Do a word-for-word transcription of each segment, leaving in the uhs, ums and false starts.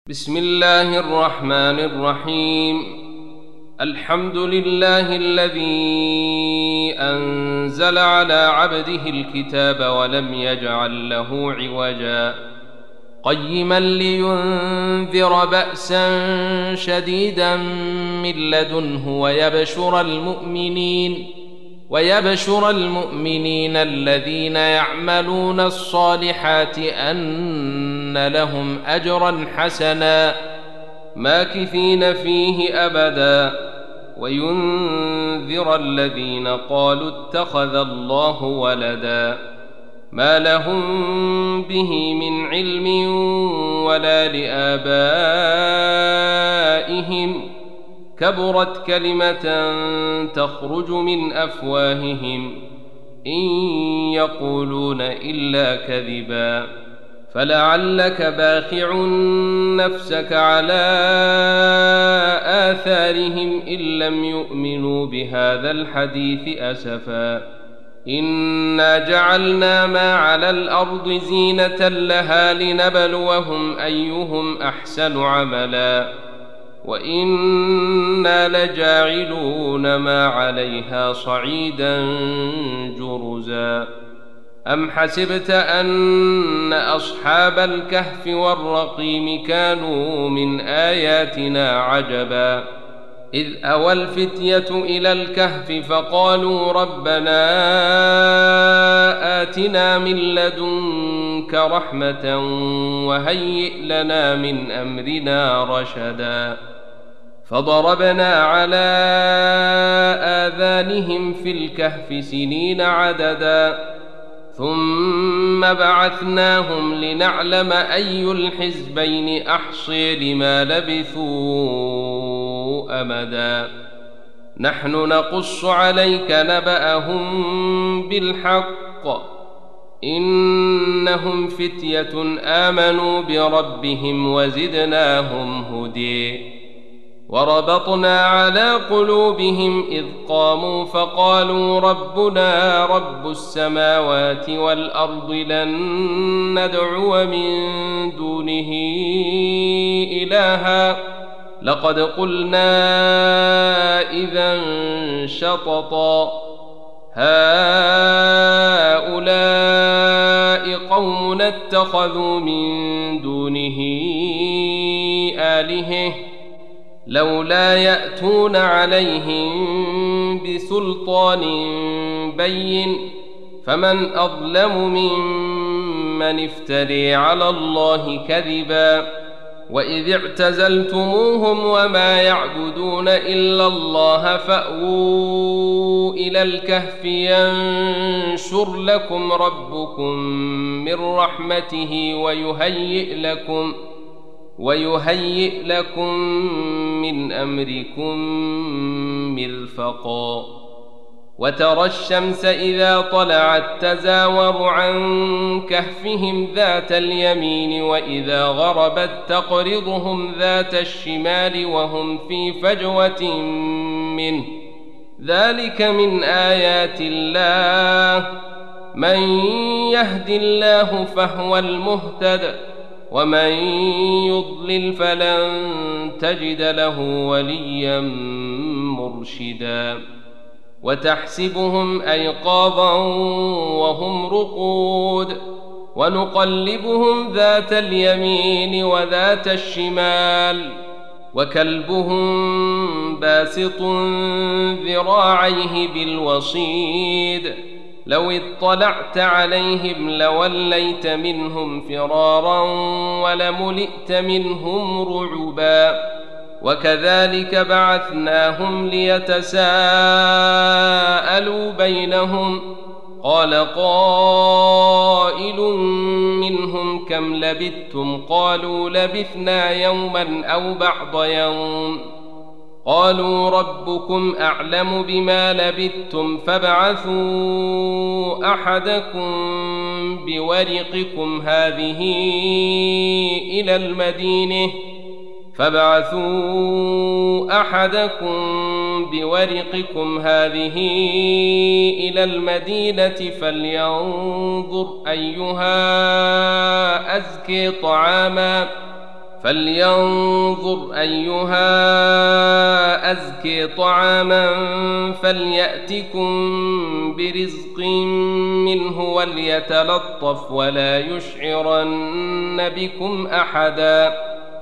بسم الله الرحمن الرحيم. الحمد لله الذي أنزل على عبده الكتاب ولم يجعل له عوجا قيما لينذر بأسا شديدا من لدنه ويبشر المؤمنين ويبشر المؤمنين الذين يعملون الصالحات أن لهم أجرا حسنا ماكثين فيه أبدا وينذر الذين قالوا اتخذ الله ولدا ما لهم به من علم ولا لآبائهم كبرت كلمة تخرج من أفواههم إن يقولون إلا كذبا فلعلك باخع نفسك على آثارهم إن لم يؤمنوا بهذا الحديث أسفا إنا جعلنا ما على الأرض زينة لها لنبلوهم أيهم أحسن عملا وإنا لجاعلون ما عليها صعيدا جرزا أم حسبت أن أصحاب الكهف والرقيم كانوا من آياتنا عجبا إذ أوى الفتية إلى الكهف فقالوا ربنا آتنا من لدنك رحمة وهيئ لنا من أمرنا رشدا فضربنا على آذانهم في الكهف سنين عددا ثم بعثناهم لنعلم أي الحزبين أحصي لما لبثوا أمدا نحن نقص عليك نبأهم بالحق إنهم فتية آمنوا بربهم وزدناهم هدي وربطنا على قلوبهم إذ قاموا فقالوا ربنا رب السماوات والأرض لن ندعو من دونه إلها لقد قلنا إذا شططا هؤلاء قومنا اتخذوا من دونه آلهة لولا يأتون عليهم بسلطان بين فمن أظلم ممن افتري على الله كذبا وإذ اعتزلتموهم وما يعبدون إلا الله فأووا إلى الكهف ينشر لكم ربكم من رحمته ويهيئ لكم ويهيئ لكم من أمركم مرفقا وترى الشمس إذا طلعت تزاور عن كهفهم ذات اليمين وإذا غربت تقرضهم ذات الشمال وهم في فجوة منه ذلك من آيات الله من يهد الله فهو المهتد ومن يضلل فلن تجد له وليا مرشدا وتحسبهم أيقاظا وهم رقود ونقلبهم ذات اليمين وذات الشمال وكلبهم باسط ذراعيه بالوصيد لو اطلعت عليهم لوليت منهم فرارا ولملئت منهم رعبا وكذلك بعثناهم ليتساءلوا بينهم قال قائل منهم كم لبثتم قالوا لبثنا يوما أو بعض يوم قالوا ربكم أعلم بما لبثتم فابعثوا أحدكم بورقكم هذه إلى المدينة فابعثوا أحدكم بورقكم هذه إلى المدينة فلينظر أيها أزكي طعاما فلينظر أيها أزكي طعاما فليأتكم برزق منه وليتلطف ولا يشعرن بكم أحدا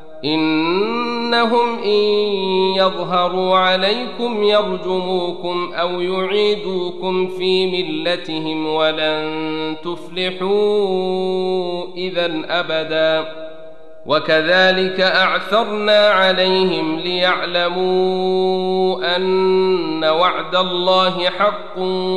إنهم إن يظهروا عليكم يرجموكم أو يعيدوكم في ملتهم ولن تفلحوا إذا أبدا وكذلك أعثرنا عليهم ليعلموا أن وعد الله حق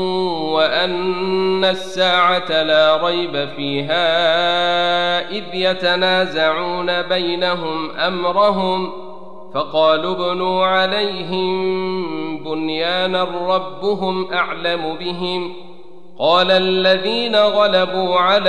وأن الساعة لا ريب فيها إذ يتنازعون بينهم أمرهم فقالوا ابنوا عليهم بنيانا ربهم أعلم بهم قال الذين غلبوا على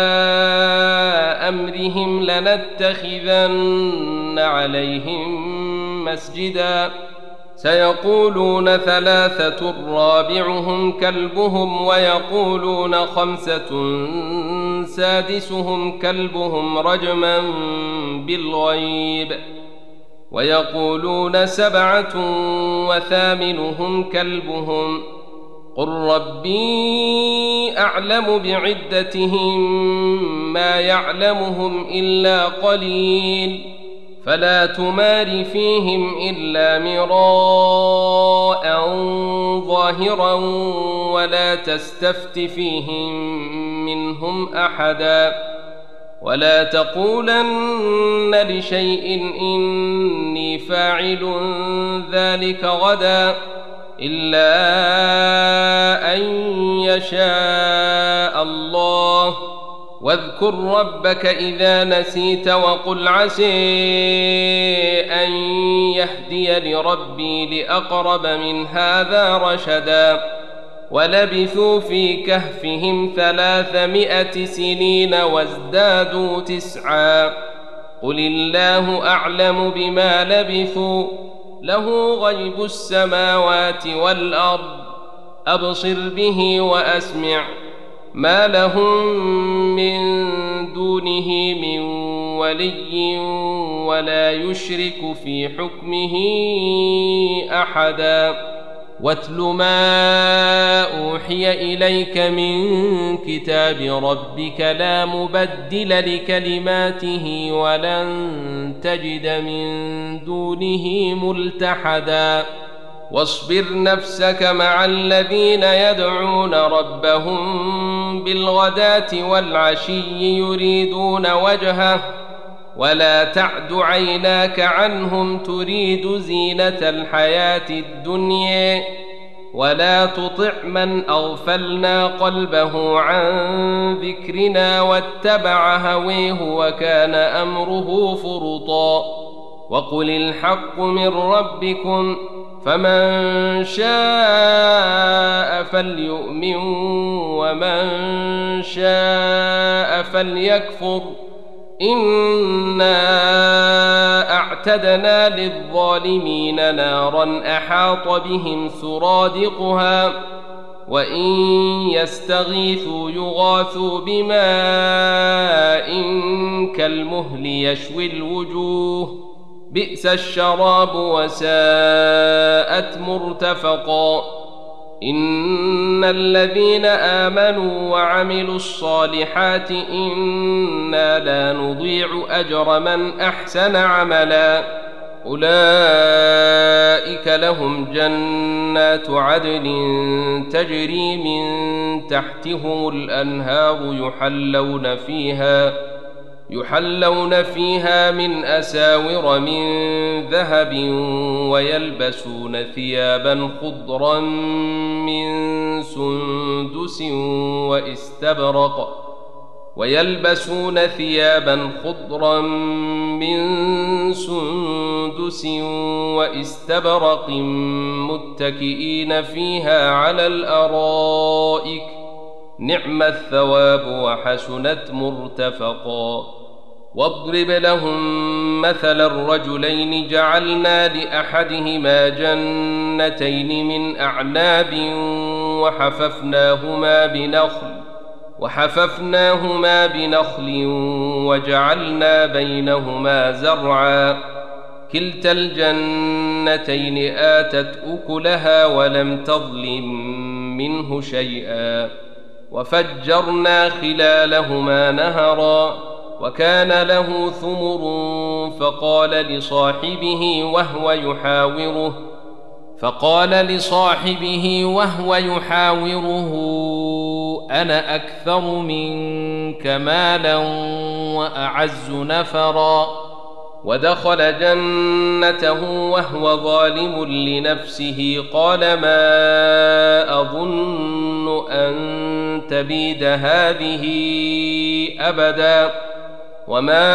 أمرهم لنتخذن عليهم مسجدا سيقولون ثلاثة رابعهم كلبهم ويقولون خمسة سادسهم كلبهم رجما بالغيب ويقولون سبعة وثامنهم كلبهم قل ربي أعلم بعدتهم ما يعلمهم إلا قليل فلا تمار فيهم إلا مراء ظاهرا ولا تستفت فيهم منهم أحدا ولا تقولن لشيء إني فاعل ذلك غدا إلا أن يشاء الله واذكر ربك إذا نسيت وقل عسى أن يهديني ربي لأقرب من هذا رشدا ولبثوا في كهفهم ثلاثمائة سنين وازدادوا تسعا قل الله أعلم بما لبثوا له غيب السماوات والأرض أبصر به وأسمع ما لهم من دونه من ولي ولا يشرك في حكمه أحدا واتل ما أوحي إليك من كتاب ربك لا مبدل لكلماته ولن تجد من دونه ملتحدا واصبر نفسك مع الذين يدعون ربهم بالغداة والعشي يريدون وجهه ولا تعد عيناك عنهم تريد زينة الحياة الدنيا ولا تطع من أغفلنا قلبه عن ذكرنا واتبع هويه وكان أمره فرطا وقل الحق من ربكم فمن شاء فليؤمن ومن شاء فليكفر إنا أعتدنا للظالمين نارا أحاط بهم سرادقها وإن يستغيثوا يغاثوا بماء كالمهل يشوي الوجوه بئس الشراب وساءت مرتفقا إن الذين آمنوا وعملوا الصالحات إنا لا نضيع أجر من أحسن عملا أولئك لهم جنات عدن تجري من تحتهم الأنهار يحلون فيها يحلون فيها من أساور من ذهب ويلبسون ثيابا خضرا من سندس واستبرق ويلبسون ثيابا خضرا من سندس واستبرق متكئين فيها على الأرائك نعم الثواب وحسنت مرتفقا واضرب لهم مثل الرجلين جعلنا لأحدهما جنتين من أعناب وحففناهما بنخل وحففناهما بنخل وجعلنا بينهما زرعا كلتا الجنتين آتت أكلها ولم تظلم منه شيئا وفجرنا خلالهما نهرا وكان له ثمر فقال لصاحبه وهو يحاوره فقال لصاحبه وهو يحاوره أنا أكثر منك مالا وأعز نفرا ودخل جنته وهو ظالم لنفسه قال ما أظن أن تبيد هذه أبدا وما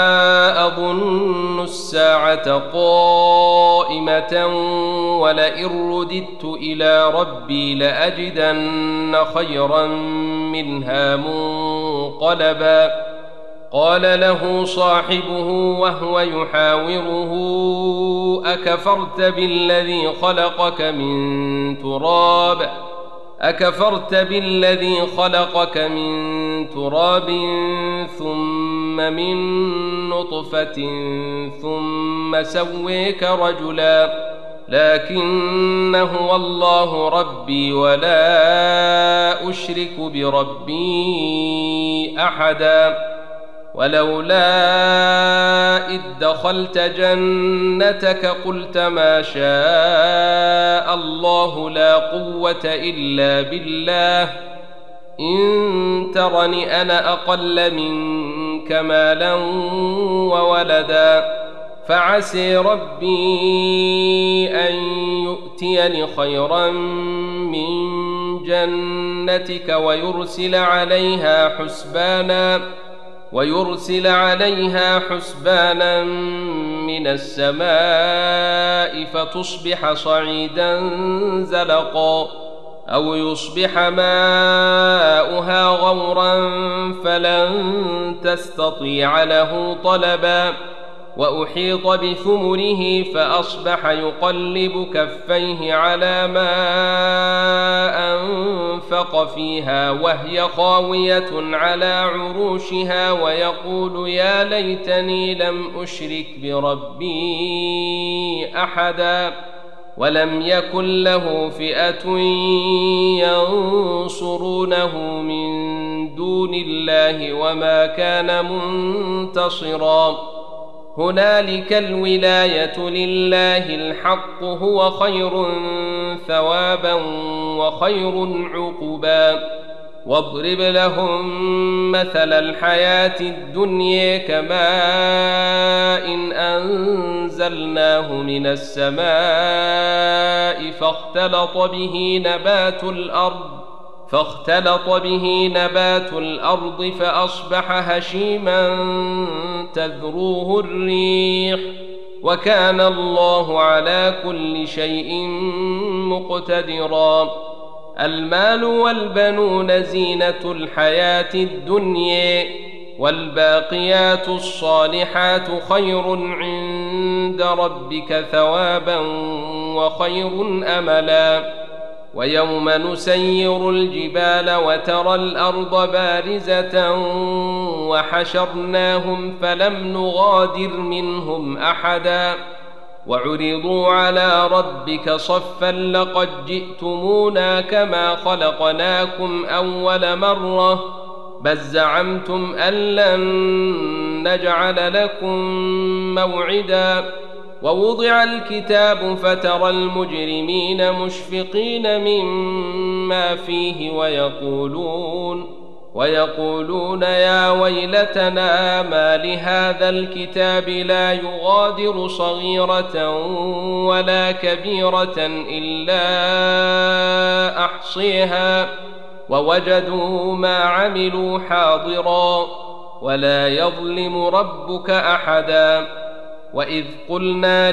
أظن الساعة قائمة ولئن رددت إلى ربي لأجدن خيرا منها منقلبا قال له صاحبه وهو يحاوره أكفرت بالذي خلقك من تراب أكفرت بالذي خلقك من تراب ثم من نطفة ثم سويك رجلا لكن هو الله ربي ولا أشرك بربي أحدا ولولا إذ دخلت جنتك قلت ما شاء الله لا قوة إلا بالله إن ترني أنا أقل منك مالا وولدا فعسي ربي أن يؤتيني خيرا من جنتك ويرسل عليها حسبانا ويرسل عليها حسبانا من السماء فتصبح صعيدا زلقا أو يصبح ماؤها غورا فلن تستطيع له طلبا وأحيط بثمره فأصبح يقلب كفيه على ما أنفق فيها وهي خاوية على عروشها ويقول يا ليتني لم أشرك بربي أحدا ولم يكن له فئة ينصرونه من دون الله وما كان منتصرا هنالك الولاية لله الحق هو خير ثوابا وخير عقبا واضرب لهم مثل الحياة الدنيا كماء إن أنزلناه من السماء فاختلط به نبات الأرض فاختلط به نبات الأرض فأصبح هشيما تذروه الريح وكان الله على كل شيء مقتدرا المال والبنون زينة الحياة الدنيا والباقيات الصالحات خير عند ربك ثوابا وخير أملا ويوم نسير الجبال وترى الأرض بارزة وحشرناهم فلم نغادر منهم أحدا وعرضوا على ربك صفا لقد جئتمونا كما خلقناكم أول مرة بل زعمتم أن لن نجعل لكم موعدا ووضع الكتاب فترى المجرمين مشفقين مما فيه ويقولون ويقولون يا ويلتنا ما لهذا الكتاب لا يغادر صغيرة ولا كبيرة إلا أحصيها ووجدوا ما عملوا حاضرا ولا يظلم ربك أحدا وإذ قلنا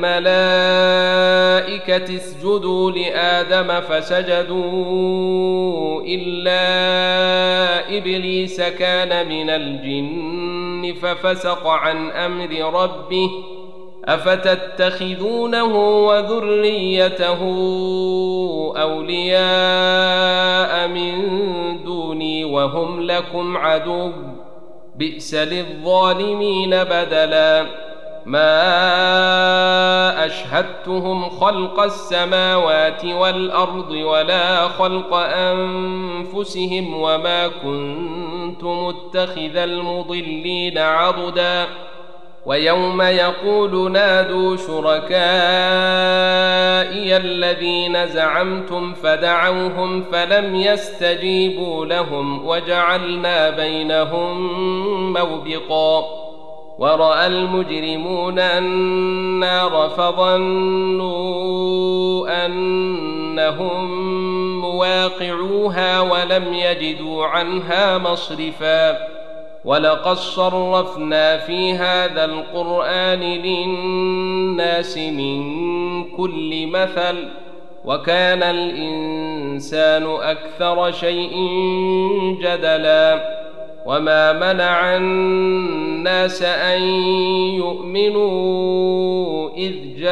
للملائكة اسجدوا لآدم فسجدوا إلا إبليس كان من الجن ففسق عن أمر ربه أفتتخذونه وذريته أولياء من دوني وهم لكم عدو بئس للظالمين بدلا ما أشهدتهم خلق السماوات والأرض ولا خلق أنفسهم وما كنت متخذ المضلين عضدا ويوم يقول نادوا شركائي الذين زعمتم فدعوهم فلم يستجيبوا لهم وجعلنا بينهم موبقا ورأى المجرمون النار فظنوا أنهم مواقعوها ولم يجدوا عنها مصرفا ولقد صرفنا في هذا القرآن للناس من كل مثل وكان الإنسان أكثر شيء جدلا وما منع الناس أن يؤمنوا إذ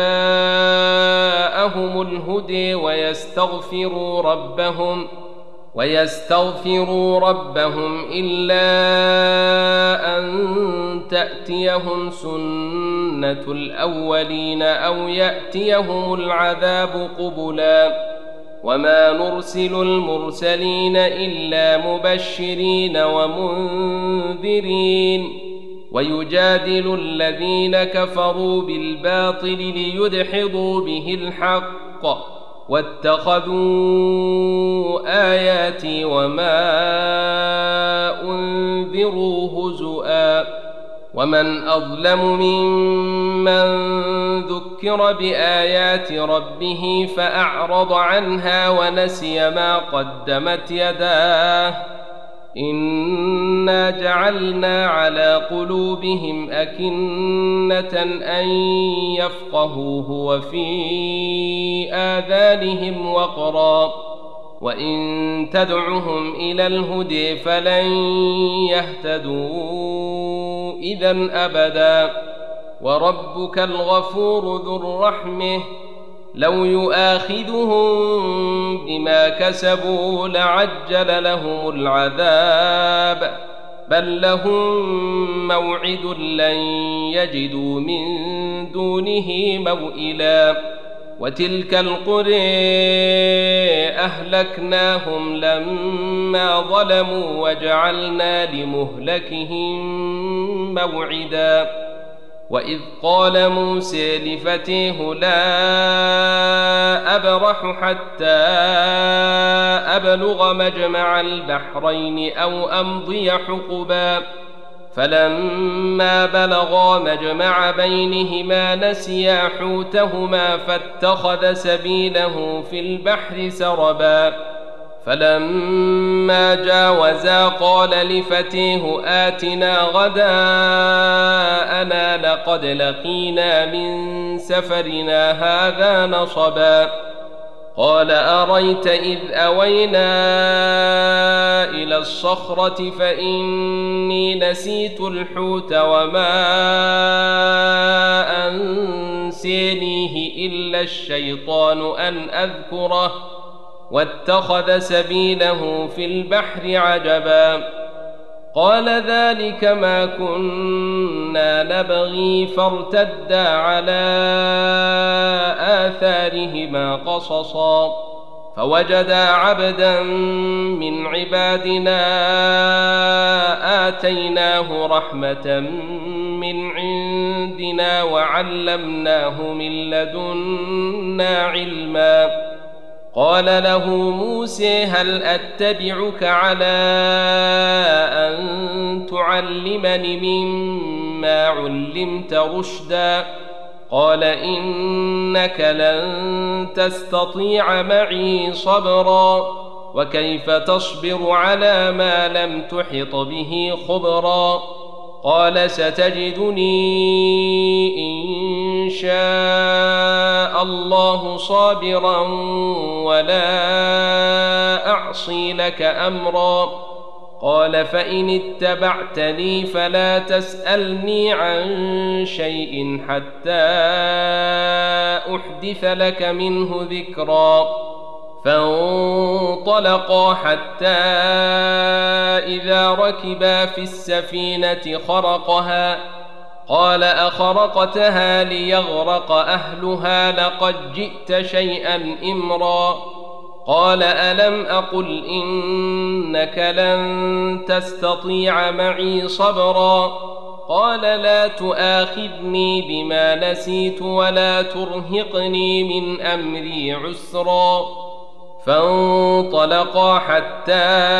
جاءهم الهدى ويستغفروا ربهم ويستغفروا ربهم إلا أن تأتيهم سنة الأولين أو يأتيهم العذاب قبلا وما نرسل المرسلين إلا مبشرين ومنذرين ويجادل الذين كفروا بالباطل ليدحضوا به الحق واتخذوا آياتي وما أنذروا هزؤا ومن أظلم ممن ذكر بآيات ربه فأعرض عنها ونسي ما قدمت يداه إنا جعلنا على قلوبهم أكنة أن يفقهوه وفي آذانهم وقرا وإن تدعهم إلى الهدى فلن يهتدوا إذا أبدا وربك الغفور ذو الرحمة لو يؤاخذهم بما كسبوا لعجل لهم العذاب بل لهم موعد لن يجدوا من دونه موئلا وتلك القرى أهلكناهم لما ظلموا وجعلنا لمهلكهم موعدا وإذ قال موسى لفتيه لا أبرح حتى أبلغ مجمع البحرين أو أمضي حقبا فلما بلغا مجمع بينهما نسيا حوتهما فاتخذ سبيله في البحر سربا فلما جاوزا قال لفتيه آتنا غداءنا لقد لقينا من سفرنا هذا نصبا قال أريت إذ أوينا إلى الصخرة فإني نسيت الحوت وما أنسانيه إلا الشيطان أن أذكره واتخذ سبيله في البحر عجبا قال ذلك ما كنا نبغي فارتدا على آثارهما قصصا فوجدا عبدا من عبادنا آتيناه رحمة من عندنا وعلمناه من لدنا علما قال له موسى هل أتبعك على أن تعلمني مما علمت رشدا قال إنك لن تستطيع معي صبرا وكيف تصبر على ما لم تحط به خبرا قال ستجدني إن شاء الله صابرا ولا أعصي لك أمرا قال فإن اتبعتني فلا تسألني عن شيء حتى أحدث لك منه ذكرا. فانطلقا حتى إذا ركبا في السفينة خرقها قال أخرقتها ليغرق أهلها لقد جئت شيئا إمرا. قال ألم أقل إنك لن تستطيع معي صبرا. قال لا تؤاخذني بما نسيت ولا ترهقني من أمري عسرا. فانطلقا حتى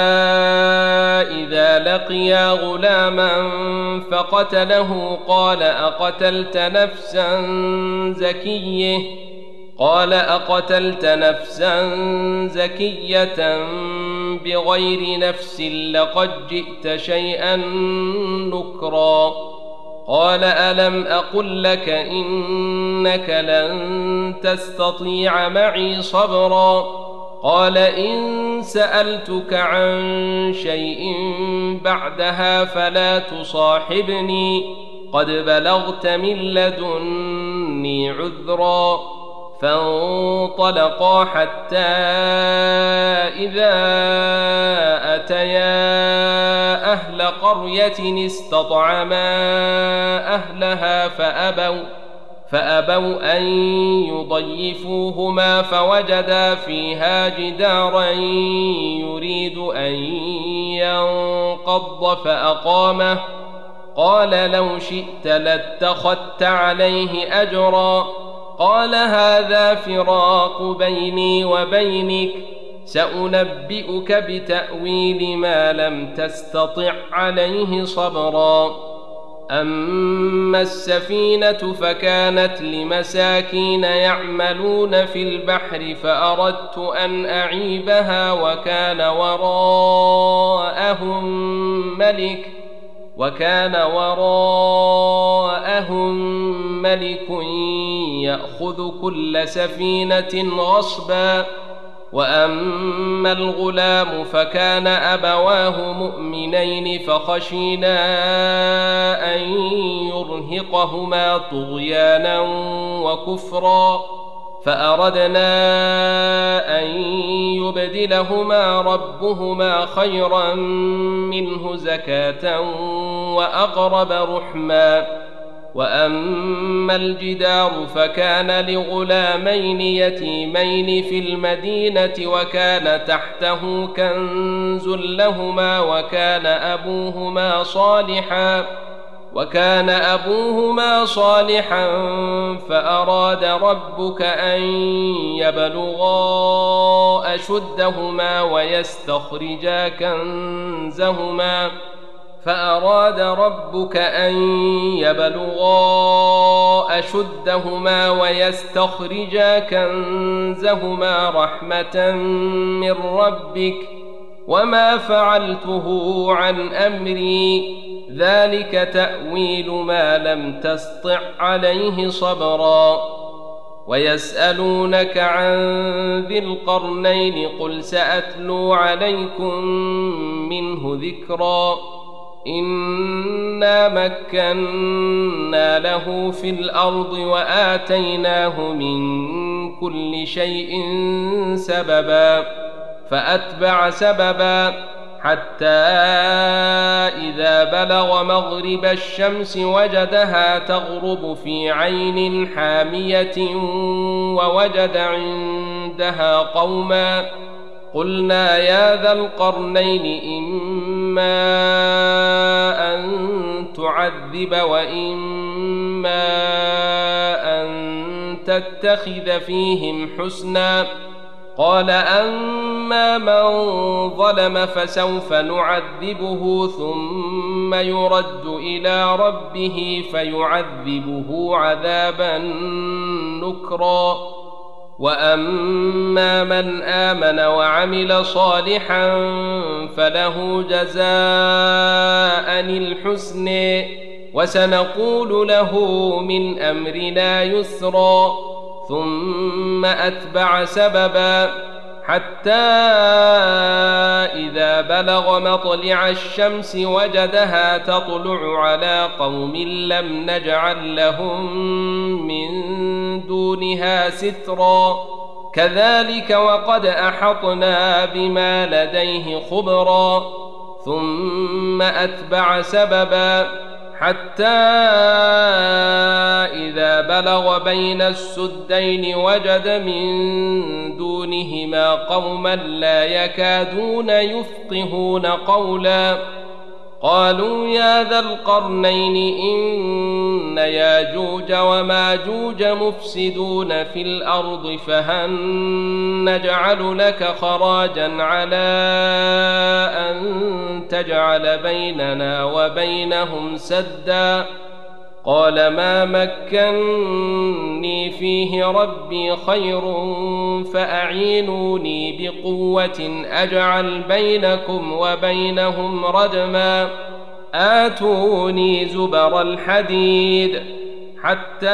إذا لقيا غلاما فقتله قال أقتلت نفسا زكية قال أقتلت نفسا زكية بغير نفس لقد جئت شيئا نكرا. قال ألم أقل لك إنك لن تستطيع معي صبرا. قال إن سألتك عن شيء بعدها فلا تصاحبني قد بلغت من لدني عذرا. فانطلقا حتى إذا أتيا أهل قرية استطعما أهلها فأبوا فأبوا أن يضيفوهما فوجدا فيها جدارا يريد أن ينقض فأقامه. قال لو شئت لاتخذت عليه أجرا. قال هذا فراق بيني وبينك سأنبئك بتأويل ما لم تستطع عليه صبرا. أما السفينة فكانت لمساكين يعملون في البحر فأردت أن أعيبها وكان وراءهم ملك وكان وراءهم ملك يأخذ كل سفينة غصبا. وأما الغلام فكان أبواه مؤمنين فخشينا أن يرهقهما طغيانا وكفرا فأردنا أن يبدلهما ربهما خيرا منه زكاة وأقرب رحما. وأما الجدار فكان لغلامين يتيمين في المدينة وكان تحته كنز لهما وكان أبوهما صالحا وكان أبوهما صالحا فأراد ربك أن يبلغا أشدهما ويستخرجا كنزهما فأراد ربك أن يبلغا أشدهما ويستخرجا كنزهما رحمة من ربك وما فعلته عن أمري ذلك تأويل ما لم تسطع عليه صبرا. ويسألونك عن ذي القرنين قل سأتلو عليكم منه ذكرا. إنا مكنا له في الأرض وآتيناه من كل شيء سببا فأتبع سببا حتى إذا بلغ مغرب الشمس وجدها تغرب في عين حامية ووجد عندها قوما قلنا يا ذا القرنين إما أن تعذب وإما أن تتخذ فيهم حسنا. قال أما من ظلم فسوف نعذبه ثم يرد إلى ربه فيعذبه عذابا نكرا. وأما من آمن وعمل صالحا فله جزاء الحسن وسنقول له من أمرنا يسرا. ثم أتبع سببا حتى إذا بلغ مطلع الشمس وجدها تطلع على قوم لم نجعل لهم من دونها سترا كذلك وقد أحطنا بما لديه خبرا ثم أتبع سببا حتى إذا بلغ بين السدين وجد من دونهما قوما لا يكادون يفقهون قولا قالوا يا ذا القرنين إن ياجوج وماجوج مفسدون في الأرض فهل نجعل لك خراجا على أن تجعل بيننا وبينهم سدا قال ما مكني فيه ربي خير فأعينوني بقوة أجعل بينكم وبينهم ردما آتوني زبر الحديد حتى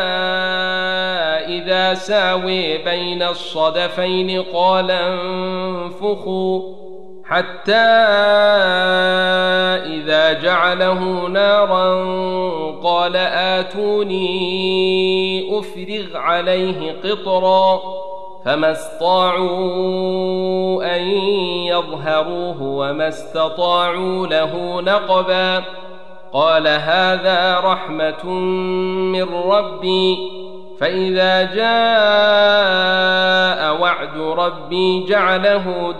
إذا ساوي بين الصدفين قال انفخوا حتى إذا جعله نارا قال آتوني أفرغ عليه قطرا فما استطاعوا أن يظهروه وما استطاعوا له نقبا قال هذا رحمة من ربي فإذا جاء وعد ربي جعله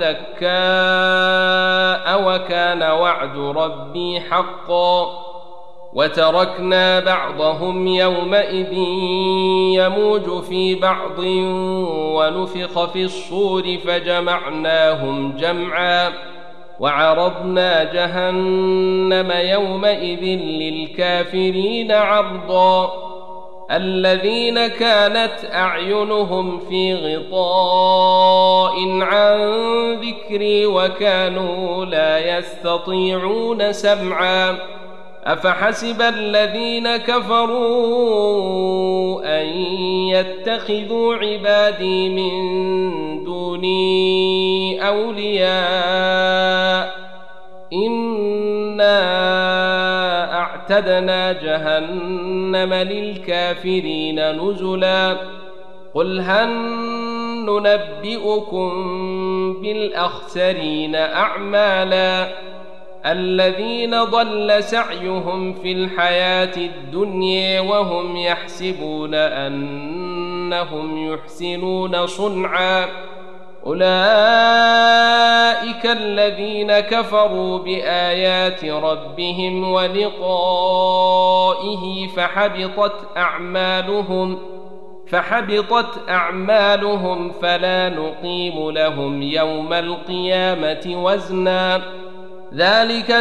دكاء وكان وعد ربي حقا وتركنا بعضهم يومئذ يموج في بعض ونفخ في الصور فجمعناهم جمعا وعرضنا جهنم يومئذ للكافرين عرضا الذين كانت أعينهم في غطاء عن ذكري وكانوا لا يستطيعون سمعا أفحسب الذين كفروا أن يتخذوا عبادي من دوني أولياء إنا أعتدنا جهنم للكافرين نزلا قل هل ننبئكم بالأخسرين أعمالا الذين ضل سعيهم في الحياة الدنيا وهم يحسبون أنهم يحسنون صنعا أولئك الذين كفروا بآيات ربهم ولقائه فحبطت أعمالهم فحبطت أعمالهم فلا نقيم لهم يوم القيامة وزنا ذلك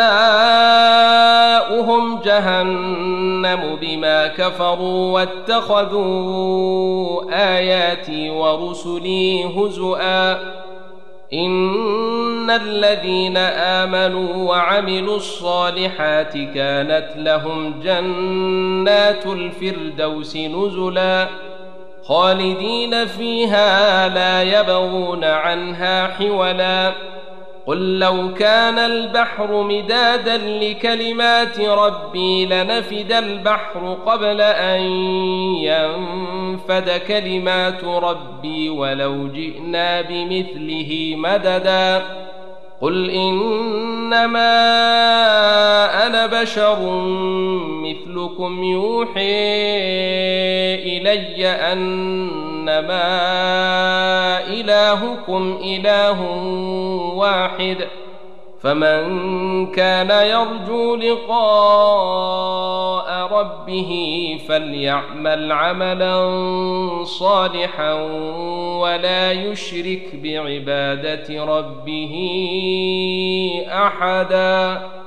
جزاؤهم جهنم بما كفروا واتخذوا آياتي ورسلي هزؤا إن الذين آمنوا وعملوا الصالحات كانت لهم جنات الفردوس نزلا خالدين فيها لا يبغون عنها حولا قل لو كان البحر مدادا لكلمات ربي لنفد البحر قبل أن ينفد كلمات ربي ولو جئنا بمثله مددا قل إنما أنا بشر مثلكم يوحي إلي أنما إلهكم إله واحد فمن كان يرجو لقاء ربه فليعمل عملا صالحا ولا يشرك بعبادة ربه أحدا.